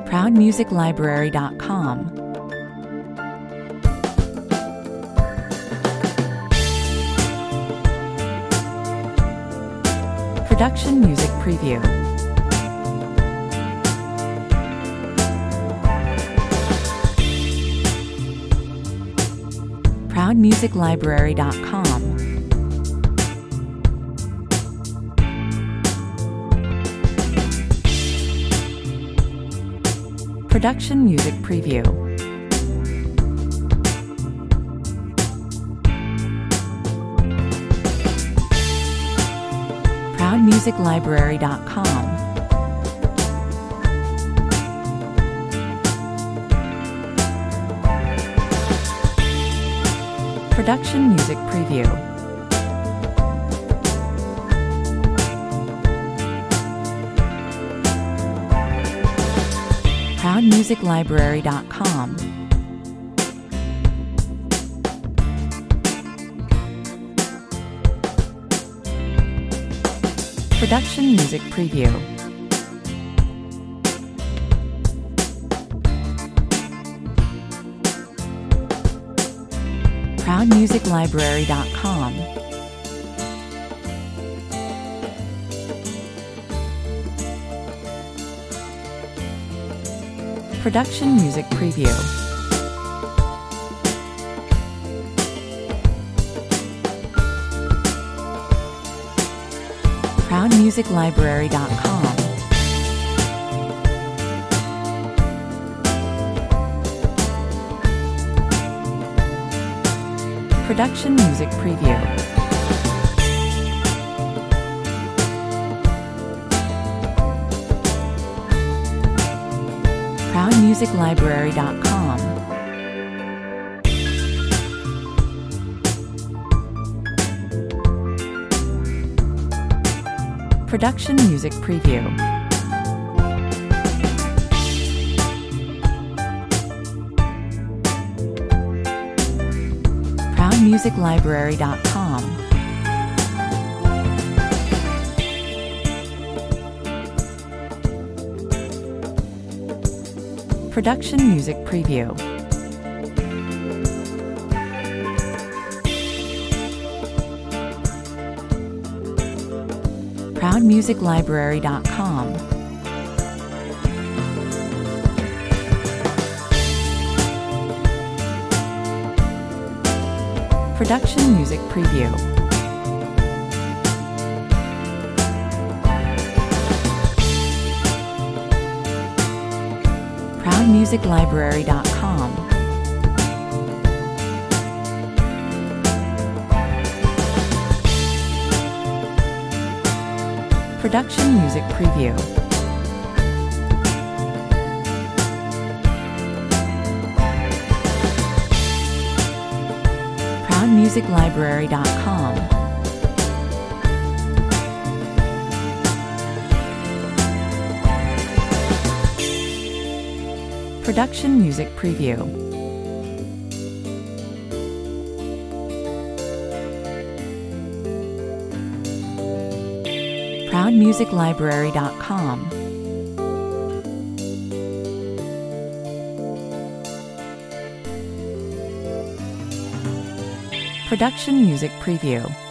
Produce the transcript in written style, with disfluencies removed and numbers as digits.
ProudMusicLibrary.com. Production Music Preview. ProudMusicLibrary.com. Production Music Preview. ProudMusicLibrary.com. Production Music Preview. ProudMusicLibrary.com. Production Music Preview. ProudMusicLibrary.com. Production Music Preview. ProudMusicLibrary.com. Production Music Preview. ProudMusicLibrary.com. Production Music Preview. ProudMusicLibrary.com. Production Music Preview. ProudMusicLibrary.com. Production Music Preview. ProudMusicLibrary.com. Production Music Preview. ProudMusicLibrary.com. Production Music Preview. ProudMusicLibrary.com. Production Music Preview.